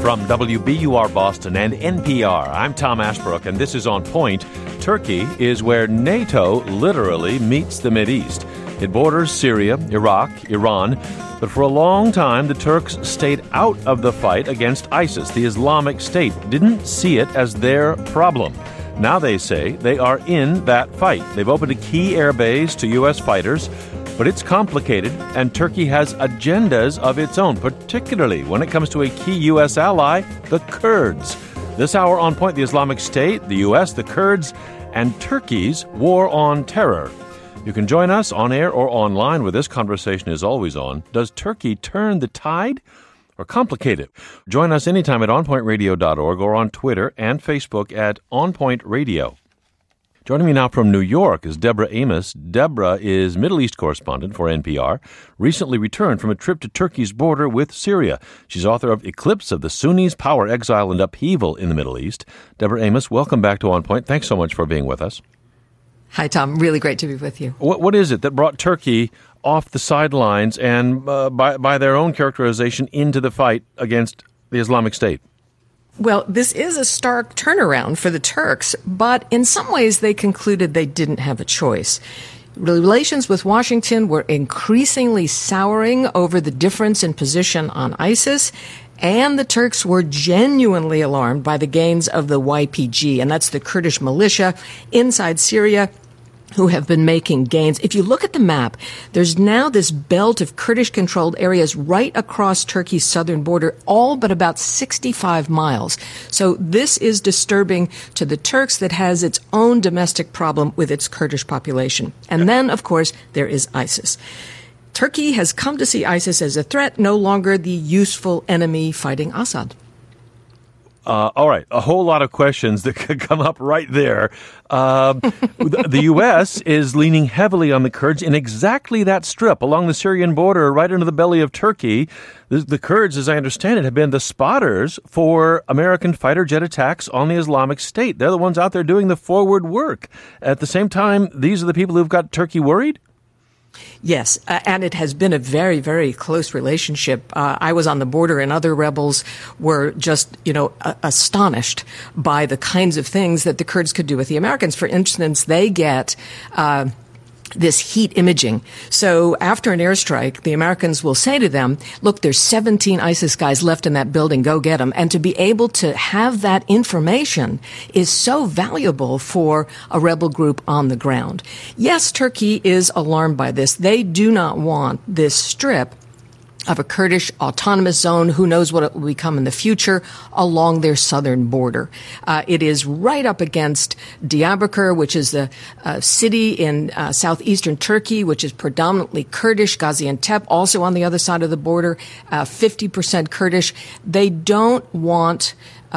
From WBUR Boston and NPR, I'm Tom Ashbrook, and this is On Point. Turkey is where NATO literally meets the Mideast. It borders Syria, Iraq, Iran, but for a long time the Turks stayed out of the fight against ISIS. The Islamic State didn't see it as their problem. Now they say they are in that fight. They've opened a key air base to U.S. fighters, but it's complicated, and Turkey has agendas of its own, particularly when it comes to a key U.S. ally, the Kurds. This hour on Point, the Islamic State, the U.S., the Kurds, and Turkey's war on terror. You can join us on air or online where this conversation is always on. Does Turkey turn the tide or complicate it? Join us anytime at onpointradio.org or on Twitter and Facebook at onpointradio. Joining me now from New York is Deborah Amos. Deborah is Middle East correspondent for NPR, recently returned from a trip to Turkey's border with Syria. She's author of Eclipse of the Sunnis, Power, Exile, and Upheaval in the Middle East. Deborah Amos, welcome back to On Point. Thanks so much for being with us. Hi, Tom. Really great to be with you. What is it that brought Turkey off the sidelines and, by their own characterization, into the fight against the Islamic State? Well, this is a stark turnaround for the Turks, but in some ways they concluded they didn't have a choice. Relations with Washington were increasingly souring over the difference in position on ISIS, and the Turks were genuinely alarmed by the gains of the YPG, and that's the Kurdish militia inside Syria, who have been making gains. If you look at the map, there's now this belt of Kurdish-controlled areas right across Turkey's southern border, all but about 65 miles. So this is disturbing to the Turks that has its own domestic problem with its Kurdish population. And then, of course, there is ISIS. Turkey has come to see ISIS as a threat, no longer the useful enemy fighting Assad. All right, a whole lot of questions that could come up right there. The U.S. is leaning heavily on the Kurds in exactly that strip along the Syrian border, right into the belly of Turkey. The Kurds, as I understand it, have been the spotters for American fighter jet attacks on the Islamic State. They're the ones out there doing the forward work. At the same time, these are the people who've got Turkey worried? Yes, and it has been a very, very close relationship. I was on the border, and other rebels were just, astonished by the kinds of things that the Kurds could do with the Americans. For instance, they get this heat imaging. So after an airstrike, the Americans will say to them, look, there's 17 ISIS guys left in that building. Go get them. And to be able to have that information is so valuable for a rebel group on the ground. Yes, Turkey is alarmed by this. They do not want this strip of a Kurdish autonomous zone, who knows what it will become in the future, along their southern border. It is right up against Diyarbakir, which is the city in southeastern Turkey, which is predominantly Kurdish. Gaziantep, also on the other side of the border, 50% Kurdish. They don't want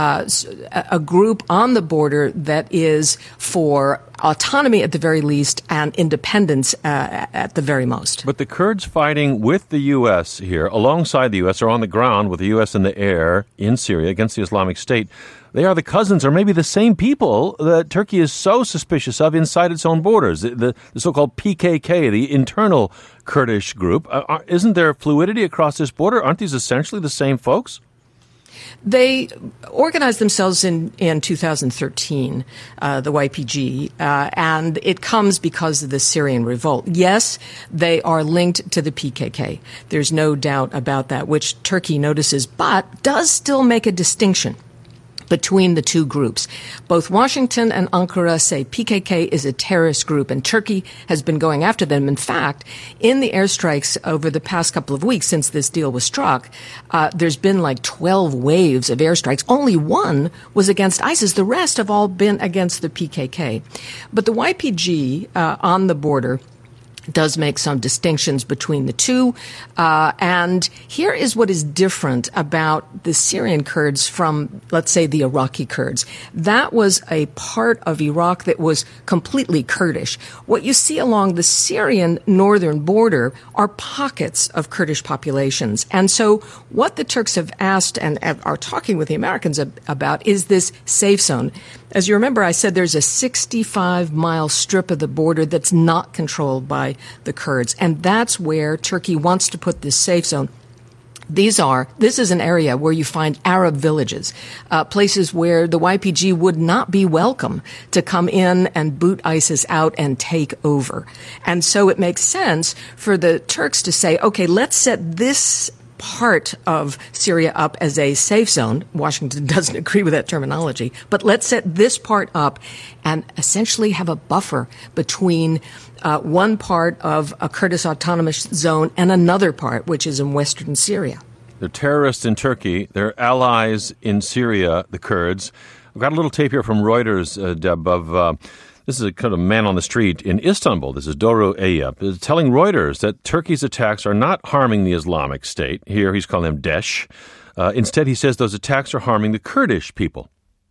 a group on the border that is for autonomy at the very least and independence at the very most. But the Kurds fighting with the U.S. here, alongside the U.S., or on the ground with the U.S. in the air in Syria against the Islamic State, they are the cousins or maybe the same people that Turkey is so suspicious of inside its own borders, the so-called PKK, the internal Kurdish group. Isn't there fluidity across this border? Aren't these essentially the same folks? They organized themselves in 2013, the YPG, and it comes because of the Syrian revolt. Yes, they are linked to the PKK. There's no doubt about that, which Turkey notices, but does still make a distinction between the two groups. Both Washington and Ankara say PKK is a terrorist group, and Turkey has been going after them. In fact, in the airstrikes over the past couple of weeks since this deal was struck, there's been like 12 waves of airstrikes. Only one was against ISIS. The rest have all been against the PKK. But the YPG on the border does make some distinctions between the two. And here is what is different about the Syrian Kurds from, let's say, the Iraqi Kurds. That was a part of Iraq that was completely Kurdish. What you see along the Syrian northern border are pockets of Kurdish populations. And so what the Turks have asked and are talking with the Americans about is this safe zone. As you remember, I said there's a 65-mile strip of the border that's not controlled by the Kurds, and that's where Turkey wants to put this safe zone. This is an area where you find Arab villages, places where the YPG would not be welcome to come in and boot ISIS out and take over. And so it makes sense for the Turks to say, okay, let's set this part of Syria up as a safe zone. Washington doesn't agree with that terminology, but let's set this part up and essentially have a buffer between one part of a Kurdish autonomous zone and another part, which is in western Syria. They're terrorists in Turkey. They're allies in Syria, the Kurds. I've got a little tape here from Reuters, Deb, of this is a kind of man on the street in Istanbul. This is Doru Eyüp, telling Reuters that Turkey's attacks are not harming the Islamic State. Here he's calling them Daesh. Instead, he says those attacks are harming the Kurdish people.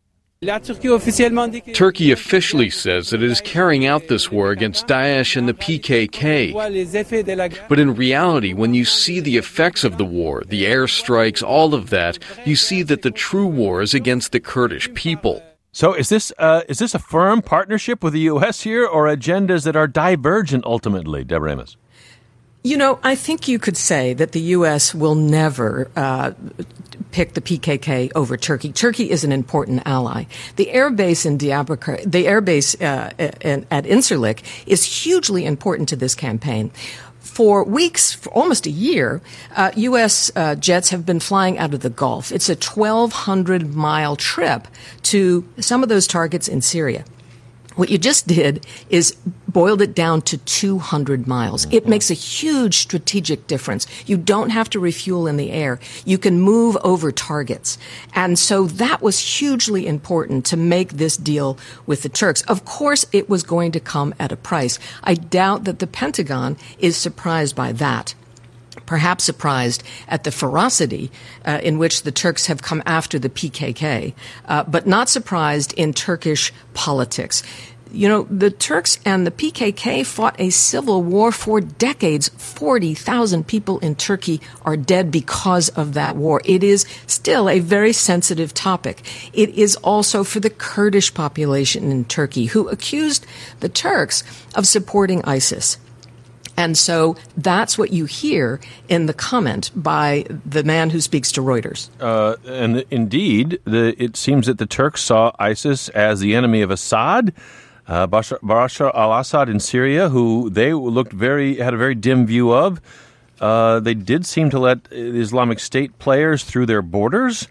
Turkey officially says that it is carrying out this war against Daesh and the PKK. But in reality, when you see the effects of the war, the airstrikes, all of that, you see that the true war is against the Kurdish people. So is this a firm partnership with the U.S. here, or agendas that are divergent ultimately, Deborah Amos? You know, I think you could say that the U.S. will never pick the PKK over Turkey. Turkey is an important ally. The air base in Diyarbakir, the air base at Incirlik, is hugely important to this campaign. For weeks, for almost a year, U.S. jets have been flying out of the Gulf. It's a 1,200-mile trip to some of those targets in Syria. What you just did is boiled it down to 200 miles. It makes a huge strategic difference. You don't have to refuel in the air. You can move over targets. And so that was hugely important to make this deal with the Turks. Of course, it was going to come at a price. I doubt that the Pentagon is surprised by that. Perhaps surprised at the ferocity in which the Turks have come after the PKK, but not surprised in Turkish politics. You know, the Turks and the PKK fought a civil war for decades. 40,000 people in Turkey are dead because of that war. It is still a very sensitive topic. It is also for the Kurdish population in Turkey, who accused the Turks of supporting ISIS. And so that's what you hear in the comment by the man who speaks to Reuters. And indeed, it seems that the Turks saw ISIS as the enemy of Assad, Bashar al-Assad in Syria, who they had a very dim view of. They did seem to let the Islamic State players through their borders.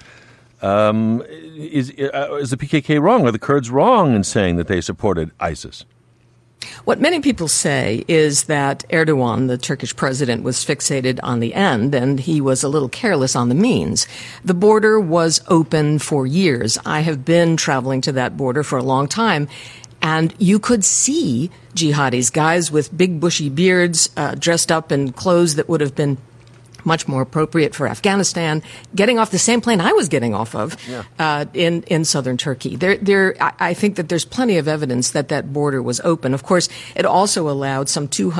Is the PKK wrong? Are the Kurds wrong in saying that they supported ISIS? What many people say is that Erdogan, the Turkish president, was fixated on the end and he was a little careless on the means. The border was open for years. I have been traveling to that border for a long time, and you could see jihadis, guys with big bushy beards, dressed up in clothes that would have been much more appropriate for Afghanistan, getting off the same plane I was getting off of in southern Turkey. I think that there's plenty of evidence that that border was open. Of course, it also allowed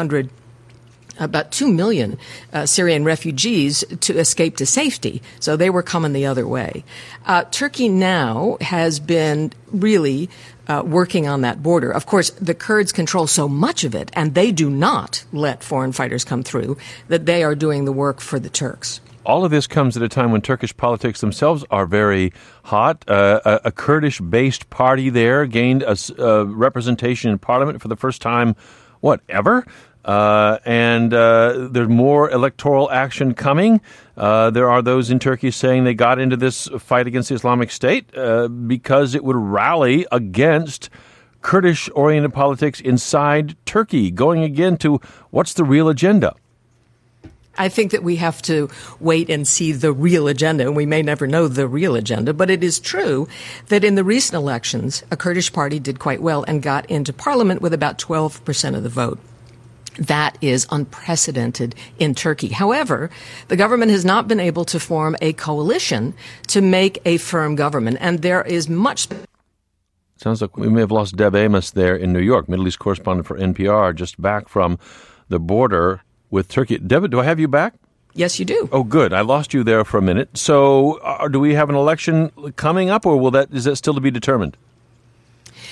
about 2 million Syrian refugees to escape to safety. So they were coming the other way. Turkey now has been really working on that border. Of course, the Kurds control so much of it, and they do not let foreign fighters come through, that they are doing the work for the Turks. All of this comes at a time when Turkish politics themselves are very hot. A Kurdish-based party there gained a representation in parliament for the first time, ever? And there's more electoral action coming. There are those in Turkey saying they got into this fight against the Islamic State because it would rally against Kurdish-oriented politics inside Turkey, going again to what's the real agenda? I think that we have to wait and see the real agenda, and we may never know the real agenda. But it is true that in the recent elections, a Kurdish party did quite well and got into parliament with about 12% of the vote. That is unprecedented in Turkey. However, the government has not been able to form a coalition to make a firm government, and there is much. Sounds like we may have lost Deb Amos there in New York, Middle East correspondent for NPR, just back from the border with Turkey. Deb, do I have you back? Yes, you do. Oh, good. I lost you there for a minute. So do we have an election coming up, or is that still to be determined?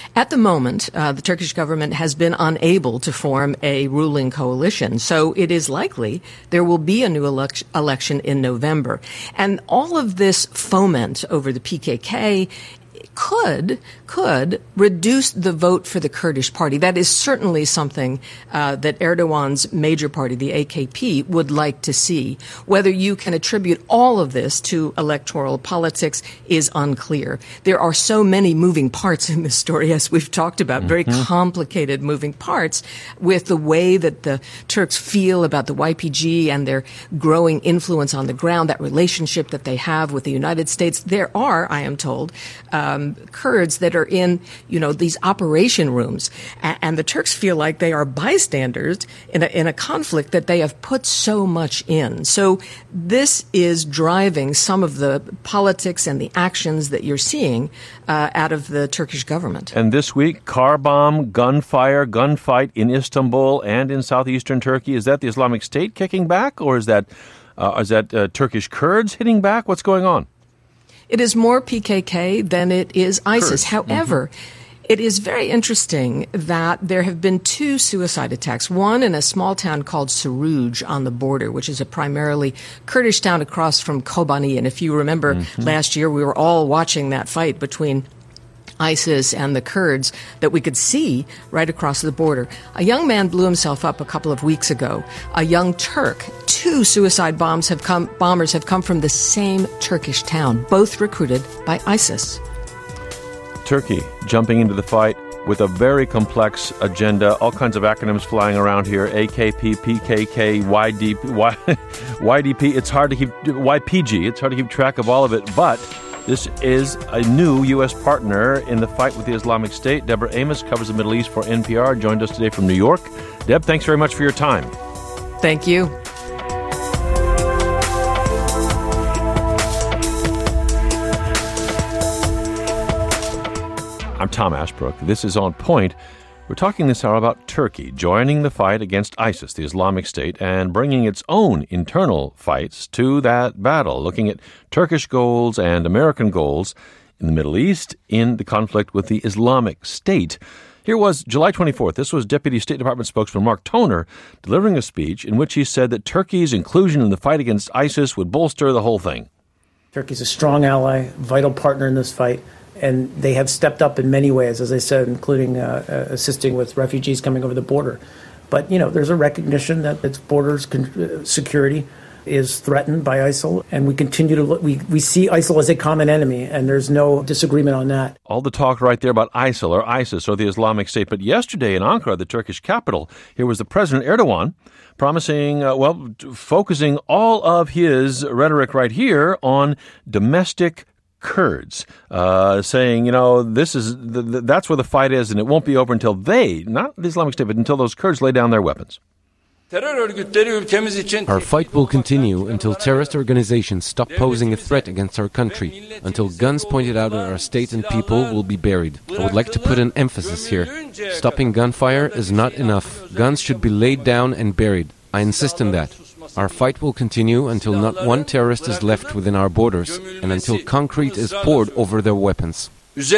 At the moment, the Turkish government has been unable to form a ruling coalition, so it is likely there will be a new election in November. And all of this foment over the PKK could reduce the vote for the Kurdish party. That is certainly something that Erdogan's major party, the AKP, would like to see. Whether you can attribute all of this to electoral politics is unclear. There are so many moving parts in this story, as we've talked about, very complicated moving parts with the way that the Turks feel about the YPG and their growing influence on the ground, that relationship that they have with the United States. There are, I am told, Kurds that are in, these operation rooms, and the Turks feel like they are bystanders in a conflict that they have put so much in. So this is driving some of the politics and the actions that you're seeing out of the Turkish government. And this week, car bomb, gunfight in Istanbul and in southeastern Turkey. Is that the Islamic State kicking back, or is that Turkish Kurds hitting back? What's going on? It is more PKK than it is ISIS. However, it is very interesting that there have been 2 suicide attacks, one in a small town called Suruj on the border, which is a primarily Kurdish town across from Kobani. And if you remember last year, we were all watching that fight between ISIS and the Kurds that we could see right across the border. A young man blew himself up a couple of weeks ago. A young Turk. 2 suicide bombers have come from the same Turkish town, both recruited by ISIS. Turkey jumping into the fight with a very complex agenda, all kinds of acronyms flying around here, AKP, PKK, YDP. It's hard to keep, YPG, it's hard to keep track of all of it, but this is a new U.S. partner in the fight with the Islamic State. Deborah Amos covers the Middle East for NPR, joined us today from New York. Deb, thanks very much for your time. Thank you. I'm Tom Ashbrook. This is On Point. We're talking this hour about Turkey joining the fight against ISIS, the Islamic State, and bringing its own internal fights to that battle, looking at Turkish goals and American goals in the Middle East in the conflict with the Islamic State. Here was July 24th. This was Deputy State Department spokesman Mark Toner delivering a speech in which he said that Turkey's inclusion in the fight against ISIS would bolster the whole thing. Turkey's a strong ally, vital partner in this fight. And they have stepped up in many ways, as I said, including assisting with refugees coming over the border. But, there's a recognition that its borders security is threatened by ISIL. And we continue to look, we see ISIL as a common enemy, and there's no disagreement on that. All the talk right there about ISIL or ISIS or the Islamic State. But yesterday in Ankara, the Turkish capital, here was the President Erdogan promising, focusing all of his rhetoric right here on domestic Kurds, saying, this is that's where the fight is, and it won't be over until they, not the Islamic State, but until those Kurds lay down their weapons. Our fight will continue until terrorist organizations stop posing a threat against our country, until guns pointed out at our state and people will be buried. I would like to put an emphasis here. Stopping gunfire is not enough. Guns should be laid down and buried. I insist on that. Our fight will continue until not one terrorist is left within our borders and until concrete is poured over their weapons.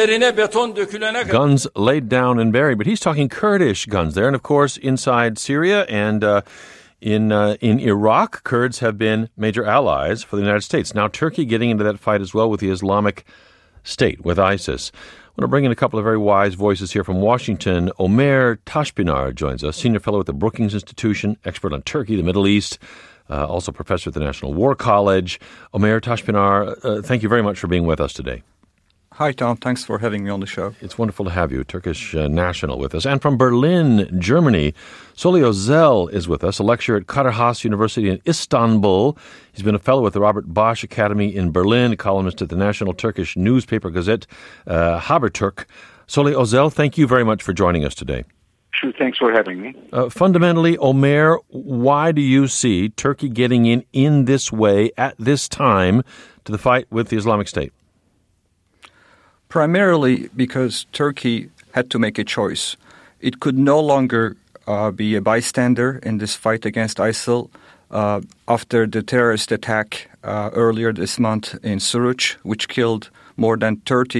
Guns laid down and buried, but he's talking Kurdish guns there. And of course, inside Syria and in Iraq, Kurds have been major allies for the United States. Now Turkey getting into that fight as well with the Islamic State, with ISIS. I want to bring in a couple of very wise voices here from Washington. Omer Tashpinar joins us, senior fellow at the Brookings Institution, expert on Turkey, the Middle East, also professor at the National War College. Omer Tashpinar, thank you very much for being with us today. Hi, Tom. Thanks for having me on the show. It's wonderful to have you, Turkish national, with us. And from Berlin, Germany, Solly Özel is with us, a lecturer at Kadir Has University in Istanbul. He's been a fellow with the Robert Bosch Academy in Berlin, a columnist at the national Turkish newspaper Gazette Haberturk. Solly Özel, thank you very much for joining us today. Sure, thanks for having me. Fundamentally, Omer, why do you see Turkey getting in this way at this time to the fight with the Islamic State? Primarily because Turkey had to make a choice. It could no longer be a bystander in this fight against ISIL after the terrorist attack earlier this month in Suruc, which killed more than 30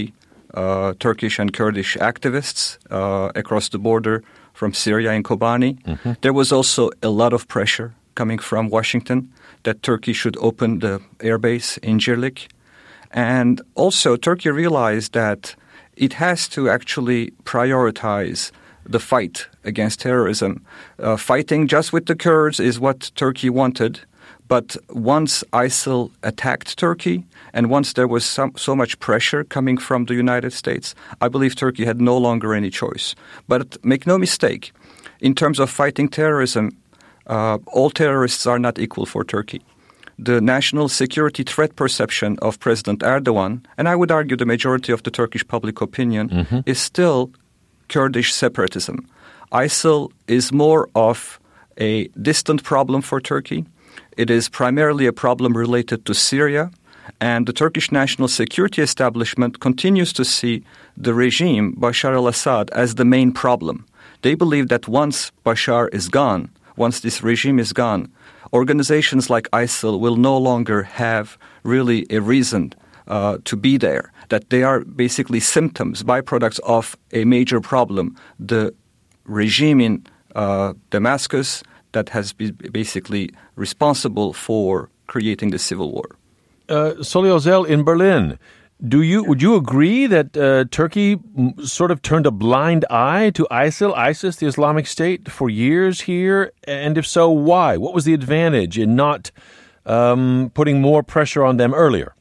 Turkish and Kurdish activists across the border from Syria in Kobani. Mm-hmm. There was also a lot of pressure coming from Washington that Turkey should open the airbase in Incirlik. And also Turkey realized that it has to actually prioritize the fight against terrorism. Fighting just with the Kurds is what Turkey wanted. But once ISIL attacked Turkey, and once there was so much pressure coming from the United States, I believe Turkey had no longer any choice. But make no mistake, in terms of fighting terrorism, all terrorists are not equal for Turkey. The national security threat perception of President Erdogan, and I would argue the majority of the Turkish public opinion, is still Kurdish separatism. ISIL is more of a distant problem for Turkey. It is primarily a problem related to Syria, and the Turkish national security establishment continues to see the regime, Bashar al-Assad, as the main problem. They believe that once Bashar is gone, once this regime is gone, organizations like ISIL will no longer have really a reason to be there, that they are basically symptoms, byproducts of a major problem, the regime in Damascus that has been basically responsible for creating the civil war. Solly Özel in Berlin, would you agree that Turkey sort of turned a blind eye to ISIS, the Islamic State, for years here? And if so, why? What was the advantage in not putting more pressure on them earlier?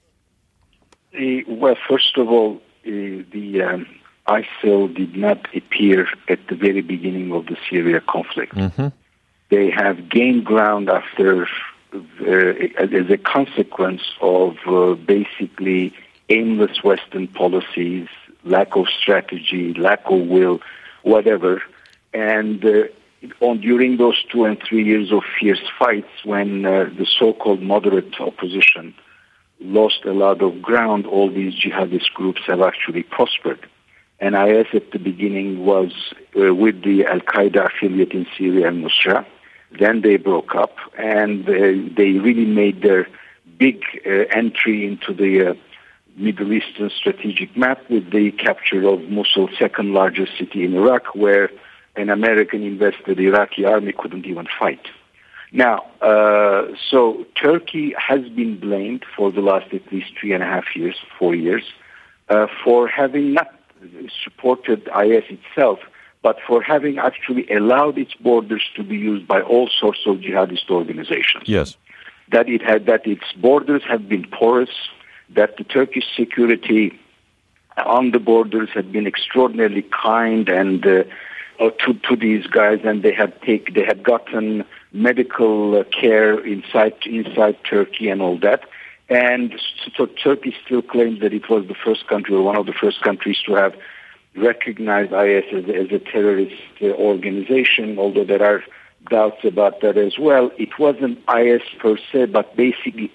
Well, first of all, the ISIL did not appear at the very beginning of the Syria conflict. Mm-hmm. They have gained ground after, as a consequence of basically aimless Western policies, lack of strategy, lack of will, whatever. And during those 2 and 3 years of fierce fights, when the so-called moderate opposition lost a lot of ground, all these jihadist groups have actually prospered. And IS at the beginning was with the Al-Qaeda affiliate in Syria, al-Nusra. Then they broke up, and they really made their big entry into the Middle Eastern strategic map with the capture of Mosul, second largest city in Iraq, where an American-invested Iraqi army couldn't even fight. Now, so Turkey has been blamed for the last at least 4 years, for having not supported IS itself, but for having actually allowed its borders to be used by all sorts of jihadist organizations. Yes. That its borders have been porous, that the Turkish security on the borders had been extraordinarily kind and to these guys, and they had gotten medical care inside Turkey and all that. And so Turkey still claims that it was the first country or one of the first countries to have recognized IS as a terrorist organization, although there are doubts about that as well. It wasn't IS per se, but basically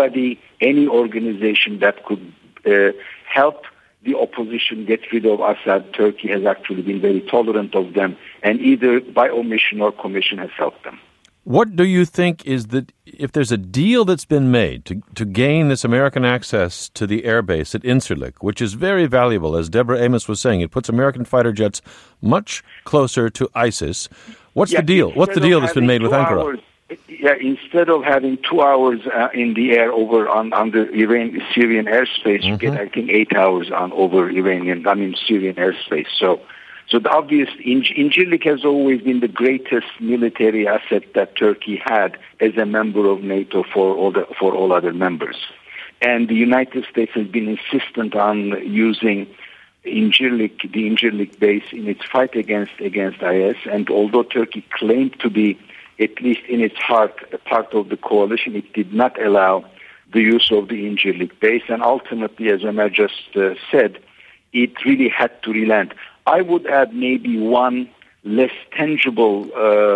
any organization that could help the opposition get rid of Assad. Turkey has actually been very tolerant of them, and either by omission or commission has helped them. What do you think is that if there's a deal that's been made to gain this American access to the airbase at Incirlik, which is very valuable, as Deborah Amos was saying, it puts American fighter jets much closer to ISIS. What's the deal? What's the deal that's been made with Ankara? Instead of having 2 hours in the air under Syrian airspace, you get, I think, 8 hours over Syrian airspace. So the obvious, Incirlik has always been the greatest military asset that Turkey had as a member of NATO for all other members. And the United States has been insistent on using the Incirlik base in its fight against IS. And although Turkey claimed to be, at least in its heart, a part of the coalition, it did not allow the use of the Incirlik base. And ultimately, as Ömer just said, it really had to relent. I would add maybe one less tangible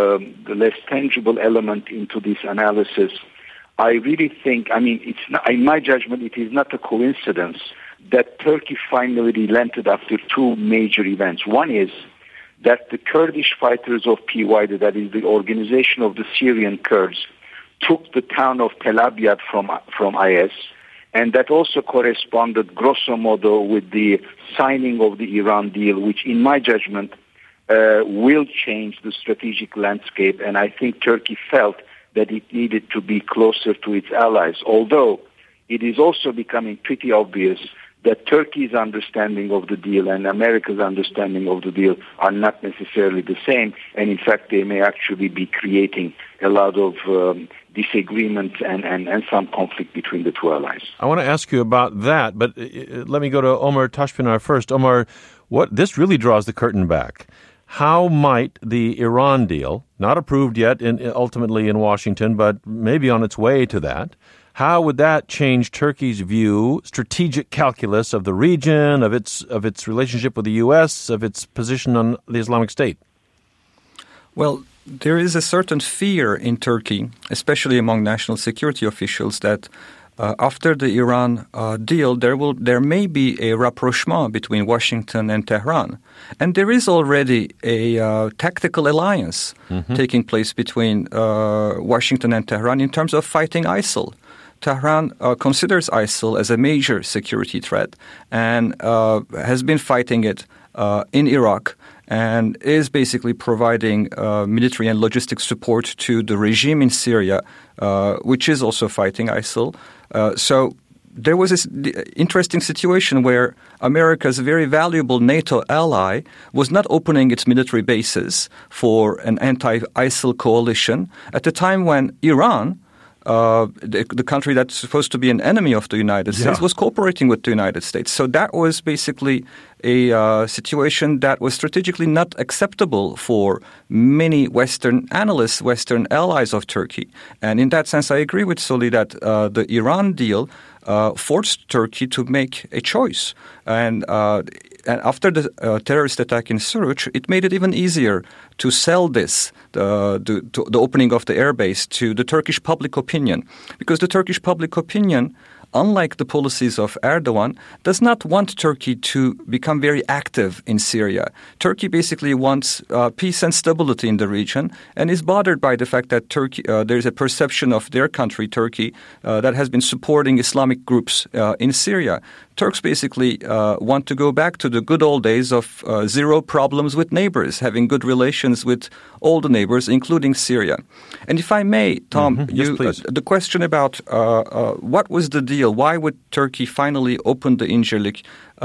element into this analysis. I really think, it's not, in my judgment, it is not a coincidence that Turkey finally relented after 2 major events. One is that the Kurdish fighters of PYD, that is the organization of the Syrian Kurds, took the town of Tel Abyad from IS, And that also corresponded, grosso modo, with the signing of the Iran deal, which, in my judgment, will change the strategic landscape. And I think Turkey felt that it needed to be closer to its allies, although it is also becoming pretty obvious that Turkey's understanding of the deal and America's understanding of the deal are not necessarily the same, and in fact they may actually be creating a lot of disagreement and some conflict between the two allies. I want to ask you about that, but let me go to Omar Tashpinar first. Omar, this really draws the curtain back. How might the Iran deal, not approved yet ultimately in Washington, but maybe on its way to that, how would that change Turkey's view, strategic calculus of the region, of its relationship with the U.S., of its position on the Islamic State? Well, there is a certain fear in Turkey, especially among national security officials, that after the Iran deal, there may be a rapprochement between Washington and Tehran. And there is already a tactical alliance taking place between Washington and Tehran in terms of fighting ISIL. Tehran considers ISIL as a major security threat and has been fighting it in Iraq and is basically providing military and logistic support to the regime in Syria, which is also fighting ISIL. So there was this interesting situation where America's very valuable NATO ally was not opening its military bases for an anti-ISIL coalition at a time when Iran, the country that's supposed to be an enemy of the United States, was cooperating with the United States. So that was basically a situation that was strategically not acceptable for many Western analysts, Western allies of Turkey. And in that sense, I agree with Soli that the Iran deal forced Turkey to make a choice. And after the terrorist attack in Suruç, it made it even easier to sell this, the opening of the airbase, to the Turkish public opinion. Because the Turkish public opinion, unlike the policies of Erdogan, does not want Turkey to become very active in Syria. Turkey basically wants peace and stability in the region and is bothered by the fact that Turkey, there's a perception of their country, Turkey, that has been supporting Islamic groups in Syria. Turks basically want to go back to the good old days of zero problems with neighbors, having good relations with all the neighbors, including Syria. And if I may, Tom, the question about what was the deal? Why would Turkey finally open the Incirlik?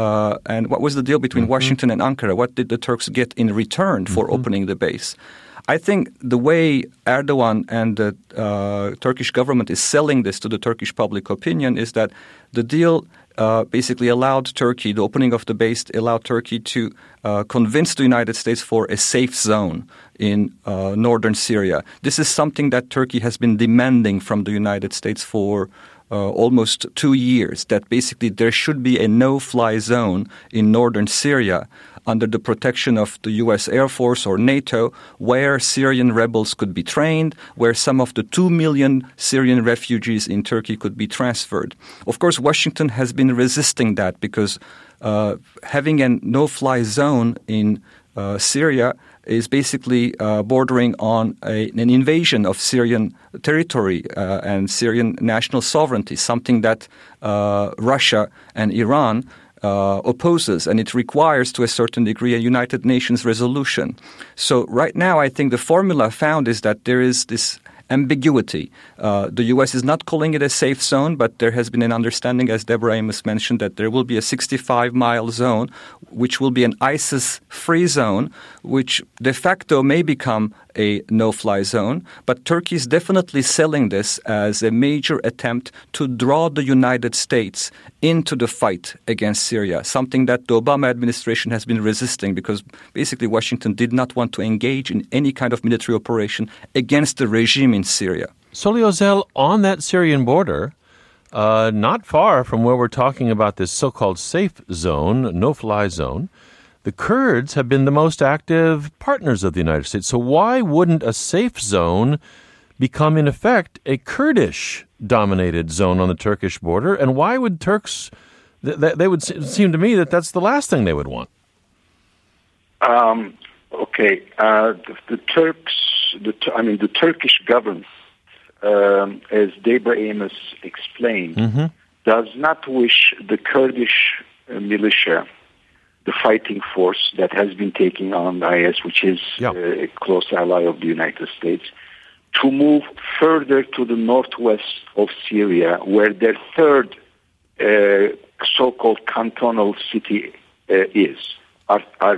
And what was the deal between Washington and Ankara? What did the Turks get in return for opening the base? I think the way Erdogan and the Turkish government is selling this to the Turkish public opinion is that the deal basically allowed Turkey, the opening of the base allowed Turkey to convince the United States for a safe zone in northern Syria. This is something that Turkey has been demanding from the United States for almost 2 years, that basically there should be a no-fly zone in northern Syria under the protection of the U.S. Air Force or NATO, where Syrian rebels could be trained, where some of the 2 million Syrian refugees in Turkey could be transferred. Of course, Washington has been resisting that because having a no-fly zone in Syria is basically bordering on an invasion of Syrian territory and Syrian national sovereignty, something that Russia and Iran opposes, and it requires to a certain degree a United Nations resolution. So right now I think the formula found is that there is this ambiguity. The U.S. is not calling it a safe zone, but there has been an understanding, as Deborah Amos mentioned, that there will be a 65-mile zone, which will be an ISIS-free zone, which de facto may become a no-fly zone. But Turkey is definitely selling this as a major attempt to draw the United States into the fight against Syria, something that the Obama administration has been resisting because basically Washington did not want to engage in any kind of military operation against the regime in Syria. Soli Özel, on that Syrian border, not far from where we're talking about this so-called safe zone, no-fly zone, the Kurds have been the most active partners of the United States. So why wouldn't a safe zone become, in effect, a Kurdish-dominated zone on the Turkish border? And why would Turks, they would seem to me that that's the last thing they would want. Okay. The Turkish government, as Deborah Amos explained, does not wish the Kurdish militia, the fighting force that has been taking on IS, which is a close ally of the United States, to move further to the northwest of Syria, where their third so-called cantonal city is. I'll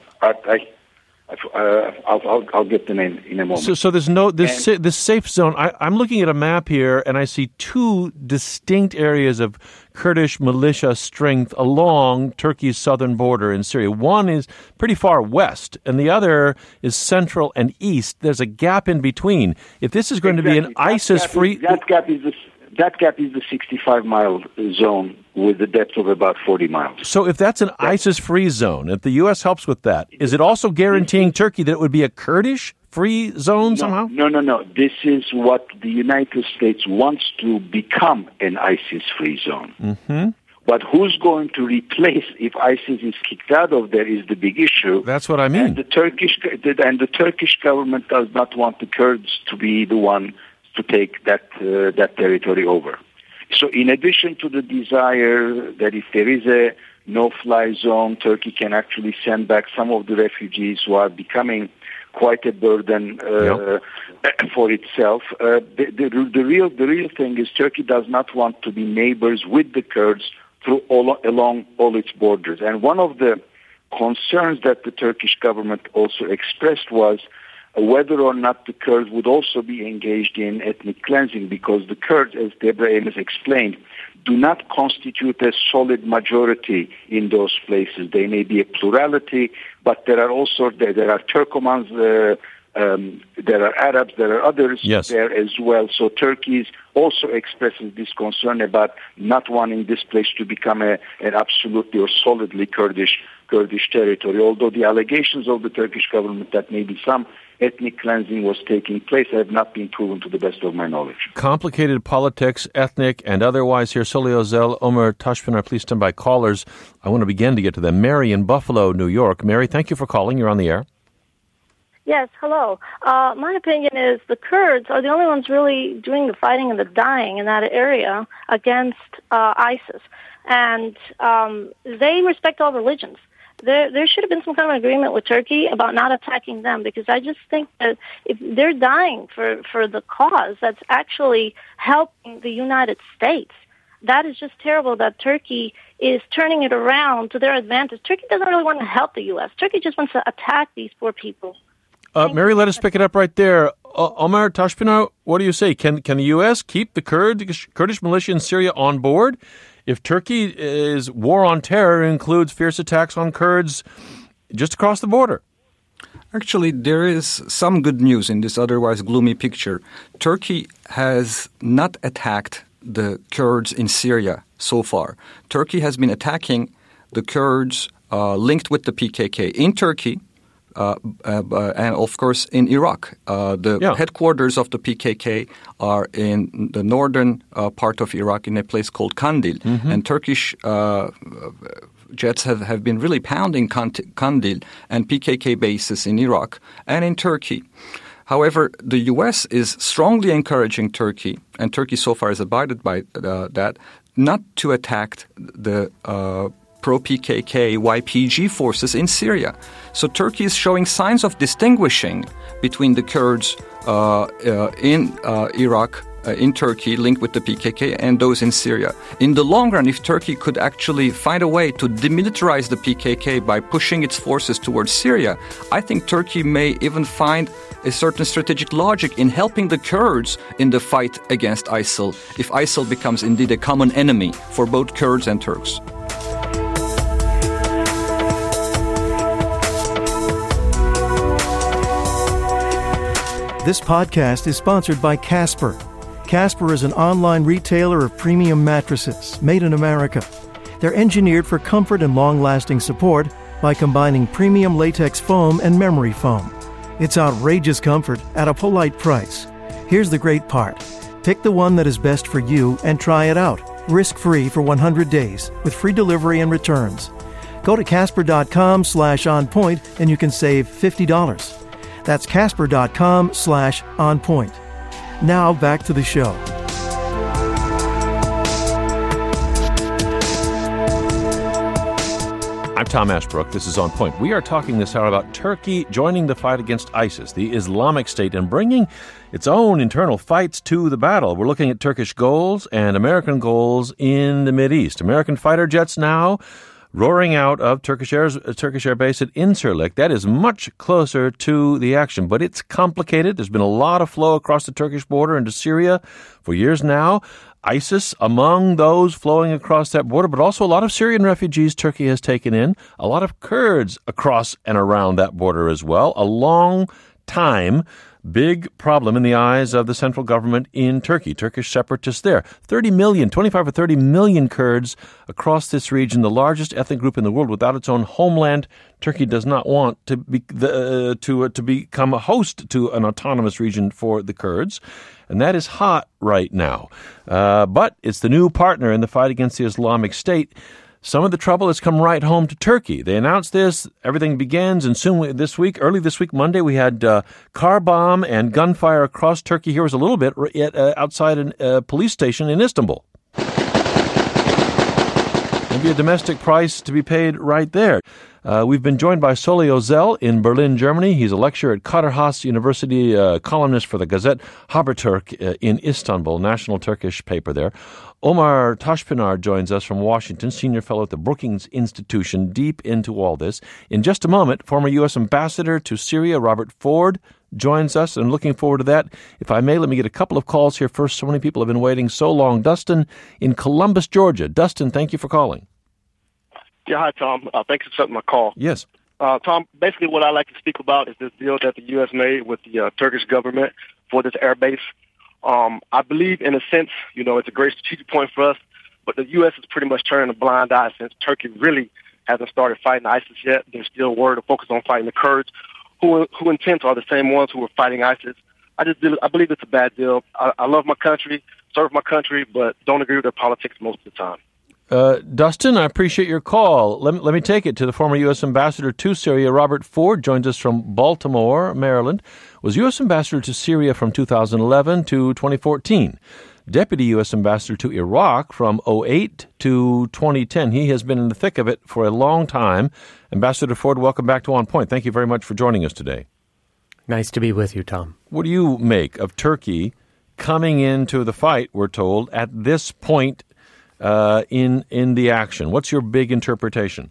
get the name in a moment. So there's this safe zone. I'm looking at a map here, and I see two distinct areas of Kurdish militia strength along Turkey's southern border in Syria. One is pretty far west, and the other is central and east. There's a gap in between. If this is going to be an ISIS-free... That gap is the 65-mile zone with a depth of about 40 miles. So if that's an ISIS-free zone, if the U.S. helps with that, is it also guaranteeing Turkey that it would be a Kurdish-free zone somehow? No. This is what the United States wants to become an ISIS-free zone. Mm-hmm. But who's going to replace if ISIS is kicked out of there is the big issue. That's what I mean. And the Turkish government does not want the Kurds to be the one to take that territory over. So in addition to the desire that if there is a no-fly zone, Turkey can actually send back some of the refugees who are becoming quite a burden for itself. The real thing is Turkey does not want to be neighbors with the Kurds along all its borders. And one of the concerns that the Turkish government also expressed was whether or not the Kurds would also be engaged in ethnic cleansing, because the Kurds, as Deborah Amos explained, do not constitute a solid majority in those places. They may be a plurality, but there are Turkomans, there are Arabs, there are others there as well. So Turkey also expresses this concern about not wanting this place to become an absolutely or solidly Kurdish territory, although the allegations of the Turkish government that maybe some ethnic cleansing was taking place have not been proven to the best of my knowledge. Complicated politics, ethnic and otherwise here. Soli Ozel, Omer Tashpiner, please stand by. Callers, I want to begin to get to them. Mary in Buffalo, New York. Mary, thank you for calling. You're on the air. Yes, hello. My opinion is the Kurds are the only ones really doing the fighting and the dying in that area against ISIS. And they respect all religions. There should have been some kind of agreement with Turkey about not attacking them, because I just think that if they're dying for the cause that's actually helping the United States, that is just terrible that Turkey is turning it around to their advantage. Turkey doesn't really want to help the U.S. Turkey just wants to attack these poor people. Mary, let us pick it up right there. Omer Tashpiner, what do you say? Can the U.S. keep the Kurdish militia in Syria on board? If Turkey's war on terror includes fierce attacks on Kurds just across the border? Actually, there is some good news in this otherwise gloomy picture. Turkey has not attacked the Kurds in Syria so far. Turkey has been attacking the Kurds linked with the PKK in Turkey, and of course in Iraq. The headquarters of the PKK are in the northern part of Iraq in a place called Kandil. Mm-hmm. And Turkish jets have been really pounding Kandil and PKK bases in Iraq and in Turkey. However, the U.S. is strongly encouraging Turkey, and Turkey so far has abided by that, not to attack the pro-PKK YPG forces in Syria. So Turkey is showing signs of distinguishing between the Kurds in Iraq, in Turkey, linked with the PKK, and those in Syria. In the long run, if Turkey could actually find a way to demilitarize the PKK by pushing its forces towards Syria, I think Turkey may even find a certain strategic logic in helping the Kurds in the fight against ISIL, if ISIL becomes indeed a common enemy for both Kurds and Turks. This podcast is sponsored by Casper. Casper is an online retailer of premium mattresses made in America. They're engineered for comfort and long-lasting support by combining premium latex foam and memory foam. It's outrageous comfort at a polite price. Here's the great part. Pick the one that is best for you and try it out, risk-free for 100 days with free delivery and returns. Go to Casper.com/onpoint and you can save $50. That's Casper.com/onpoint. Now back to the show. I'm Tom Ashbrook. This is On Point. We are talking this hour about Turkey joining the fight against ISIS, the Islamic State, and bringing its own internal fights to the battle. We're looking at Turkish goals and American goals in the Mideast. American fighter jets now roaring out of Turkish Air Base at Incirlik. That is much closer to the action, but it's complicated. There's been a lot of flow across the Turkish border into Syria for years now. ISIS among those flowing across that border, but also a lot of Syrian refugees Turkey has taken in, a lot of Kurds across and around that border as well. A long time big problem in the eyes of the central government in Turkey. Turkish separatists there. 25 or 30 million Kurds across this region, the largest ethnic group in the world without its own homeland. Turkey does not want to become a host to an autonomous region for the Kurds. And that is hot right now. But it's the new partner in the fight against the Islamic State. Some of the trouble has come right home to Turkey. They announced this. Everything begins, and soon early this week, Monday, we had car bomb and gunfire across Turkey. Here was a little bit outside a police station in Istanbul. Maybe a domestic price to be paid right there. We've been joined by Soli Özel in Berlin, Germany. He's a lecturer at Kadir Has University, columnist for the Gazette Haberturk in Istanbul, national Turkish paper there. Omar Tashpinar joins us from Washington, senior fellow at the Brookings Institution, deep into all this. In just a moment, former U.S. Ambassador to Syria, Robert Ford, joins us, and looking forward to that. If I may, let me get a couple of calls here first. So many people have been waiting so long. Dustin in Columbus, Georgia. Dustin, thank you for calling. Yeah, hi, Tom. Thanks for accepting my call. Yes. Tom, basically what I'd like to speak about is this deal that the U.S. made with the Turkish government for this air base. I believe, in a sense, it's a great strategic point for us, but the U.S. is pretty much turning a blind eye since Turkey really hasn't started fighting ISIS yet. They're still worried to focus on fighting the Kurds, who intent are the same ones who are fighting ISIS. I believe it's a bad deal. I love my country, serve my country, but don't agree with their politics most of the time. Dustin, I appreciate your call. Let me take it to the former U.S. Ambassador to Syria. Robert Ford joins us from Baltimore, Maryland. Was U.S. Ambassador to Syria from 2011 to 2014. Deputy U.S. Ambassador to Iraq from 2008 to 2010. He has been in the thick of it for a long time. Ambassador Ford, welcome back to On Point. Thank you very much for joining us today. Nice to be with you, Tom. What do you make of Turkey coming into the fight, we're told, at this point in the action? What's your big interpretation?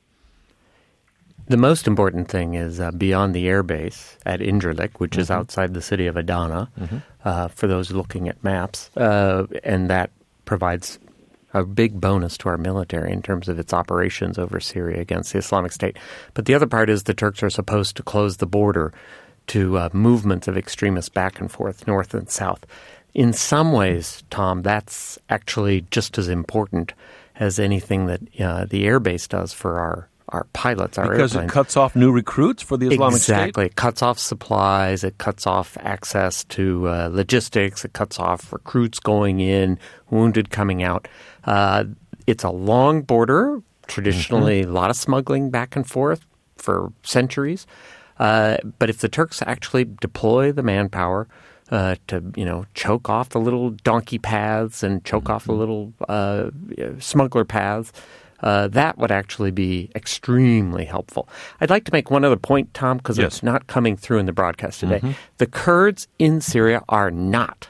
The most important thing is beyond the airbase at Incirlik, which is outside the city of Adana, for those looking at maps, and that provides a big bonus to our military in terms of its operations over Syria against the Islamic State. But the other part is the Turks are supposed to close the border to movements of extremists back and forth, north and south. In some ways, Tom, that's actually just as important as anything that the airbase does for our pilots, our because airplanes. It cuts off new recruits for the Islamic State? Exactly. It cuts off supplies. It cuts off access to logistics. It cuts off recruits going in, wounded coming out. It's a long border, traditionally a lot of smuggling back and forth for centuries. But if the Turks actually deploy the manpower to choke off the little donkey paths and choke off the little smuggler paths, that would actually be extremely helpful. I'd like to make one other point, Tom, because it's not coming through in the broadcast today. The Kurds in Syria are not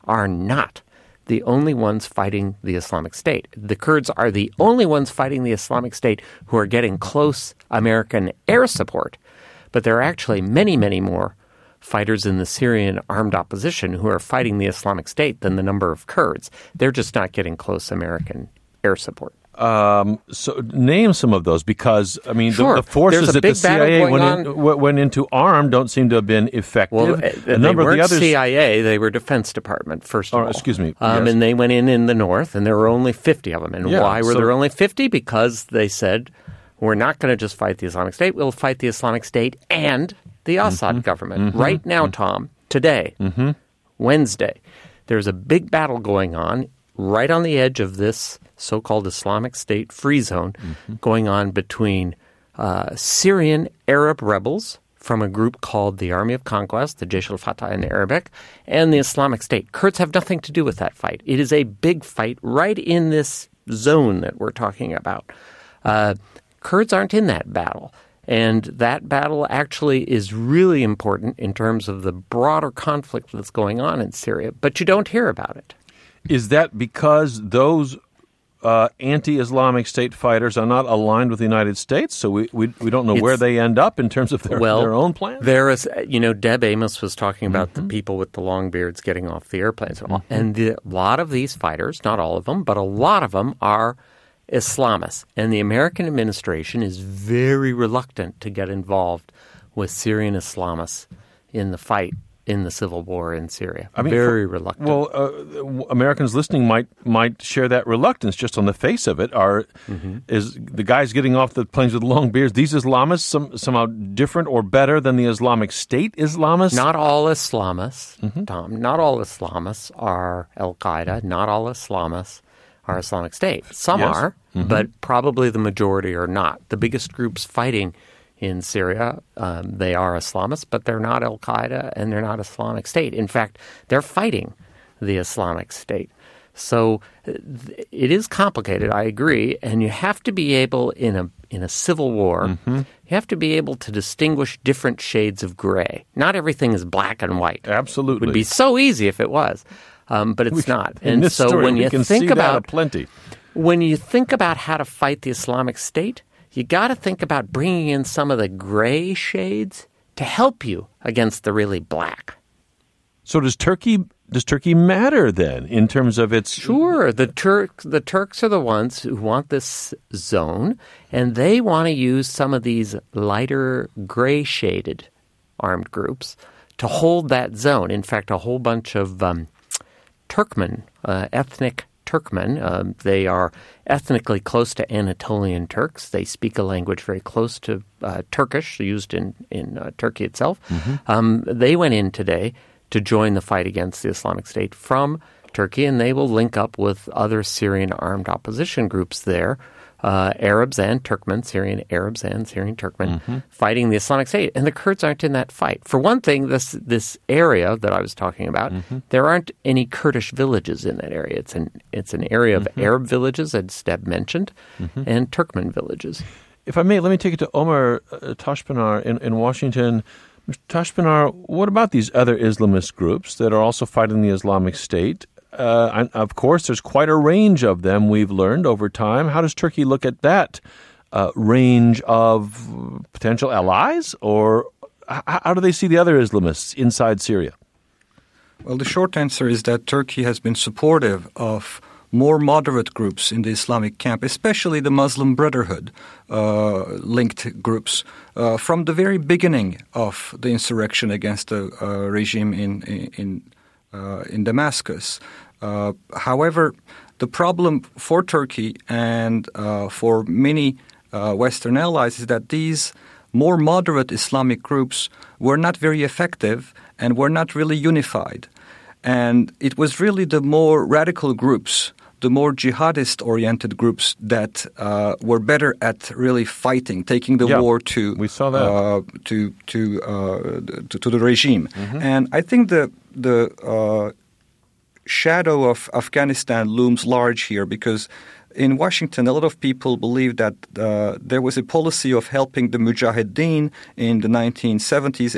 the only ones fighting the Islamic State. The Kurds are the only ones fighting the Islamic State who are getting close American air support. But there are actually many, many more fighters in the Syrian armed opposition who are fighting the Islamic State than the number of Kurds. They're just not getting close American air support. So name some of those, because, I mean, sure. the forces that the CIA went into armed don't seem to have been effective. Well, they weren't CIA, they were Defense Department, first of all. Excuse me. And they went in the north, and there were only 50 of them. And why were there only 50? Because they said, we're not going to just fight the Islamic State, we'll fight the Islamic State and the Assad government. Right now, Tom, today, Wednesday, there's a big battle going on right on the edge of this so-called Islamic State free zone going on between Syrian Arab rebels from a group called the Army of Conquest, the Jaish al-Fatah in Arabic, and the Islamic State. Kurds have nothing to do with that fight. It is a big fight right in this zone that we're talking about. Kurds aren't in that battle. And that battle actually is really important in terms of the broader conflict that's going on in Syria, but you don't hear about it. Is that because those anti-Islamic State fighters are not aligned with the United States, so we don't know where they end up in terms of their own plans? There is, Deb Amos was talking about the people with the long beards getting off the airplanes. And a lot of these fighters, not all of them, but a lot of them are Islamists. And the American administration is very reluctant to get involved with Syrian Islamists in the fight in the civil war in Syria. Very reluctant. Well, Americans listening might share that reluctance just on the face of it. Is the guys getting off the planes with long beards, these Islamists somehow different or better than the Islamic State Islamists? Not all Islamists, Tom. Not all Islamists are Al-Qaeda. Not all Islamists are Islamic State. Some are, but probably the majority are not. The biggest groups fighting in Syria, they are Islamists, but they're not Al-Qaeda and they're not Islamic State. In fact, they're fighting the Islamic State. So it is complicated, I agree, and you have to be able, in a civil war, you have to be able to distinguish different shades of gray. Not everything is black and white. Absolutely. It would be so easy if it was, but it's not. And so when you think about plenty. When you think about how to fight the Islamic State, you got to think about bringing in some of the gray shades to help you against the really black. So does Turkey matter then in terms of its... Sure. The Turks are the ones who want this zone, and they want to use some of these lighter gray-shaded armed groups to hold that zone. In fact, a whole bunch of Turkmen, ethnic Turkmen. They are ethnically close to Anatolian Turks. They speak a language very close to Turkish, used in Turkey itself. They went in today to join the fight against the Islamic State from Turkey, and they will link up with other Syrian armed opposition groups there, Arabs and Turkmen, Syrian Arabs and Syrian Turkmen, fighting the Islamic State. And the Kurds aren't in that fight. For one thing, this area that I was talking about, there aren't any Kurdish villages in that area. It's an area of Arab villages, as Deb mentioned, and Turkmen villages. If I may, let me take it to Omar Tashpinar in Washington. Mr. Tashpinar, what about these other Islamist groups that are also fighting the Islamic State? Of course, there's quite a range of them, we've learned over time. How does Turkey look at that range of potential allies? Or how do they see the other Islamists inside Syria? Well, the short answer is that Turkey has been supportive of more moderate groups in the Islamic camp, especially the Muslim Brotherhood linked groups, from the very beginning of the insurrection against the regime in Damascus. However, the problem for Turkey and for many Western allies is that these more moderate Islamic groups were not very effective and were not really unified. And it was really the more radical groups, the more jihadist-oriented groups that were better at really fighting, taking the war to we saw that. to the regime. And I think the shadow of Afghanistan looms large here because in Washington, a lot of people believe that there was a policy of helping the Mujahideen in the 1970s,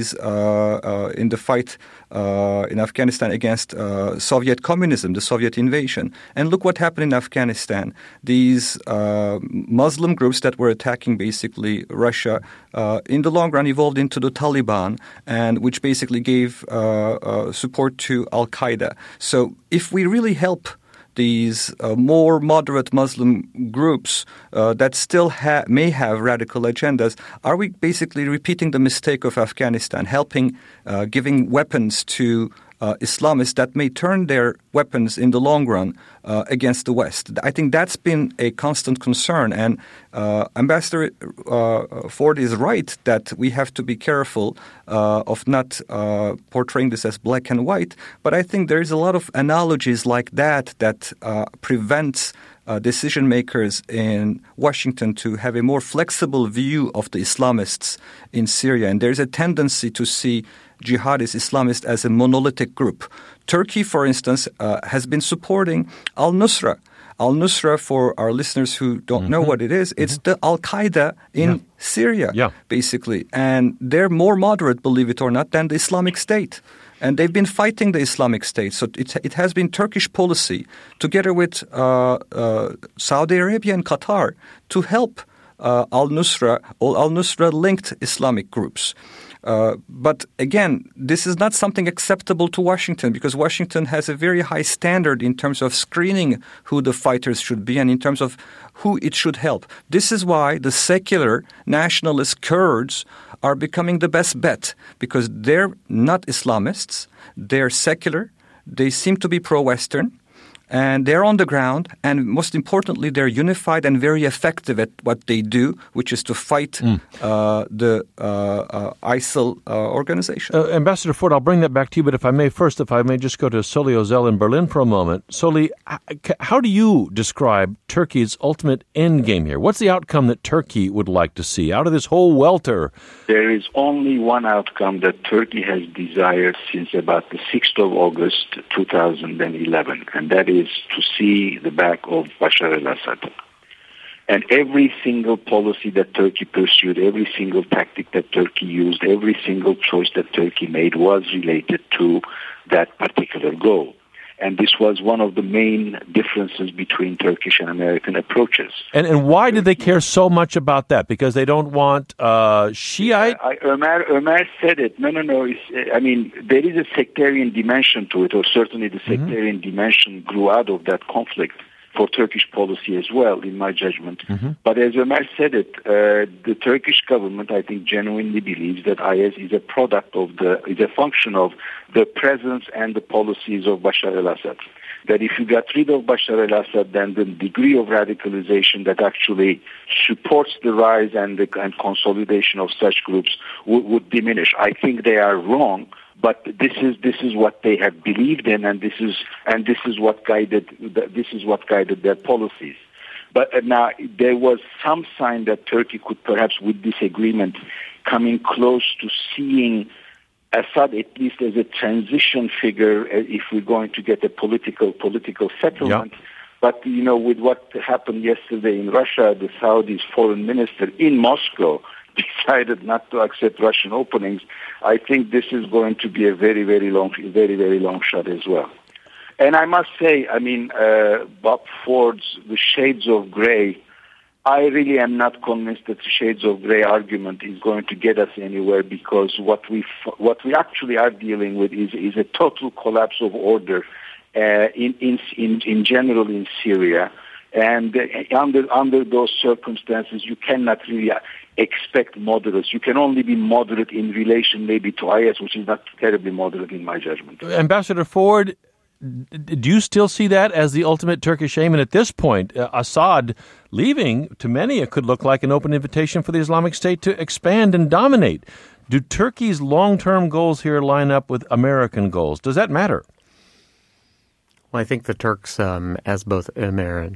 80s in the fight in Afghanistan against Soviet communism, the Soviet invasion. And look what happened in Afghanistan. These Muslim groups that were attacking basically Russia in the long run evolved into the Taliban, and which basically gave support to Al-Qaeda. So if we really help these more moderate Muslim groups that still may have radical agendas, are we basically repeating the mistake of Afghanistan, helping, giving weapons to Islamists that may turn their weapons in the long run against the West? I think that's been a constant concern, and Ambassador Ford is right that we have to be careful of not portraying this as black and white, but I think there is a lot of analogies like that prevents decision makers in Washington to have a more flexible view of the Islamists in Syria, and there's a tendency to see jihadist Islamists as a monolithic group. Turkey, for instance, has been supporting al-Nusra Al-Nusra, for our listeners who don't know what it is, it's the Al-Qaeda in Syria, basically. And they're more moderate, believe it or not, than the Islamic State. And they've been fighting the Islamic State. So it has been Turkish policy, together with Saudi Arabia and Qatar, to help Al-Nusra-linked Islamic groups. But again, this is not something acceptable to Washington, because Washington has a very high standard in terms of screening who the fighters should be and in terms of who it should help. This is why the secular nationalist Kurds are becoming the best bet, because they're not Islamists, they're secular, they seem to be pro-Western, and they're on the ground, and most importantly, they're unified and very effective at what they do, which is to fight the ISIL organization. Ambassador Ford, I'll bring that back to you, but if I may just go to Soli Özel in Berlin for a moment. Soli, how do you describe Turkey's ultimate end game here? What's the outcome that Turkey would like to see out of this whole welter? There is only one outcome that Turkey has desired since about the 6th of August 2011, and that is to see the back of Bashar al-Assad. And every single policy that Turkey pursued, every single tactic that Turkey used, every single choice that Turkey made was related to that particular goal. And this was one of the main differences between Turkish and American approaches. And why did they care so much about that? Because they don't want Shiite? Ömer said it. No. I mean, there is a sectarian dimension to it, or certainly the sectarian dimension grew out of that conflict for Turkish policy as well, in my judgment. But as Ömer said it, the Turkish government, I think, genuinely believes that IS is a product of is a function of the presence and the policies of Bashar al-Assad. That if you got rid of Bashar al-Assad, then the degree of radicalization that actually supports the rise and consolidation of such groups would diminish. I think they are wrong. But this is what they have believed in, and this is what guided their policies. But now there was some sign that Turkey could perhaps, with this agreement, coming close to seeing Assad at least as a transition figure, if we're going to get a political settlement. Yeah. But with what happened yesterday in Russia, the Saudi's foreign minister in Moscow decided not to accept Russian openings. I think this is going to be a very, very long shot as well. And I must say, Bob Ford's The Shades of Grey, I really am not convinced that the Shades of Grey argument is going to get us anywhere, because what we actually are dealing with is a total collapse of order in general in Syria. And under those circumstances, you cannot really expect moderates. You can only be moderate in relation maybe to IS, which is not terribly moderate in my judgment. Ambassador Ford, do you still see that as the ultimate Turkish aim? And at this point, Assad leaving, to many, it could look like an open invitation for the Islamic State to expand and dominate. Do Turkey's long-term goals here line up with American goals? Does that matter? Well, I think the Turks, as both Ömer and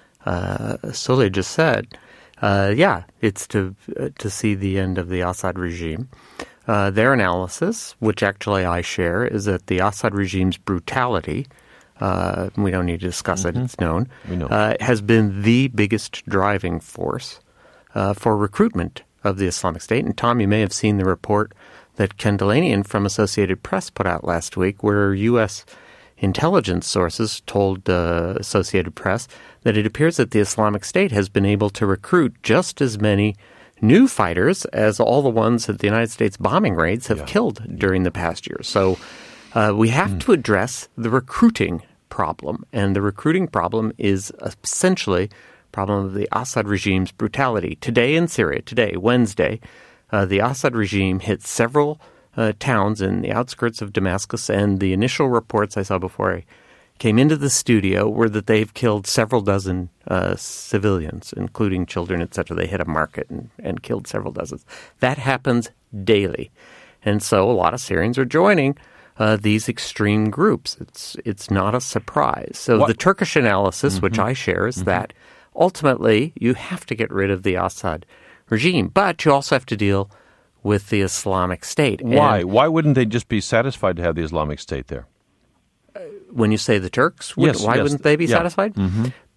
Soli just said, it's to see the end of the Assad regime. Their analysis, which actually I share, is that the Assad regime's brutality, we don't need to discuss it, it's known, has been the biggest driving force for recruitment of the Islamic State. And Tom, you may have seen the report that Ken Delanian from Associated Press put out last week, where U.S. intelligence sources told Associated Press that it appears that the Islamic State has been able to recruit just as many new fighters as all the ones that the United States bombing raids have killed during the past year. So we have to address the recruiting problem, and the recruiting problem is essentially a problem of the Assad regime's brutality. Today in Syria, Wednesday, the Assad regime hit several towns in the outskirts of Damascus, and the initial reports I saw before I came into the studio were that they've killed several dozen civilians, including children, etc. They hit a market and killed several dozens. That happens daily. And so a lot of Syrians are joining these extreme groups. It's not a surprise. So the Turkish analysis, which I share, is that ultimately you have to get rid of the Assad regime, but you also have to deal with the Islamic State. Why? Why wouldn't they just be satisfied to have the Islamic State there? When you say the Turks, why wouldn't they be satisfied?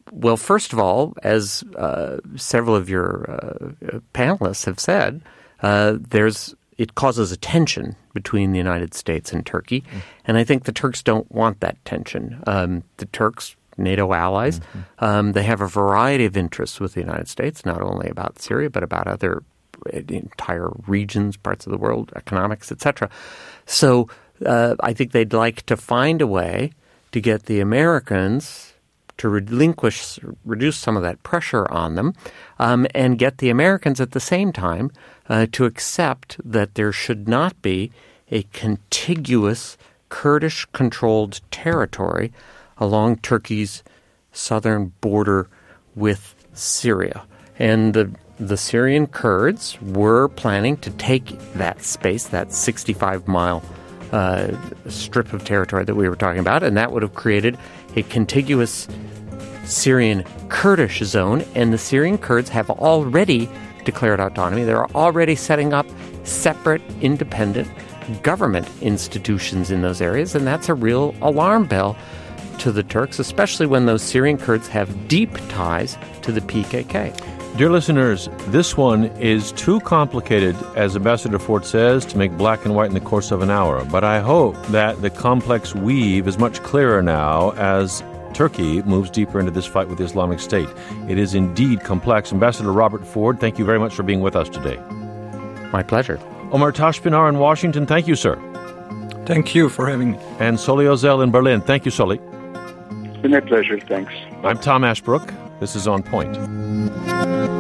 Well, first of all, as several of your panelists have said, it causes a tension between the United States and Turkey, and I think the Turks don't want that tension. The Turks, NATO allies, they have a variety of interests with the United States, not only about Syria, but about other entire regions, parts of the world, economics, etc. So I think they'd like to find a way to get the Americans to reduce some of that pressure on them, and get the Americans at the same time to accept that there should not be a contiguous Kurdish-controlled territory along Turkey's southern border with Syria. And the Syrian Kurds were planning to take that space, that 65-mile strip of territory that we were talking about, and that would have created a contiguous Syrian Kurdish zone, and the Syrian Kurds have already declared autonomy. They're already setting up separate, independent government institutions in those areas, and that's a real alarm bell to the Turks, especially when those Syrian Kurds have deep ties to the PKK. Dear listeners, this one is too complicated, as Ambassador Ford says, to make black and white in the course of an hour. But I hope that the complex weave is much clearer now as Turkey moves deeper into this fight with the Islamic State. It is indeed complex. Ambassador Robert Ford, thank you very much for being with us today. My pleasure. Omar Tashpinar in Washington, thank you, sir. Thank you for having me. And Soli Ozel in Berlin. Thank you, Soli. It's been a pleasure. Thanks. I'm Tom Ashbrook. This is On Point.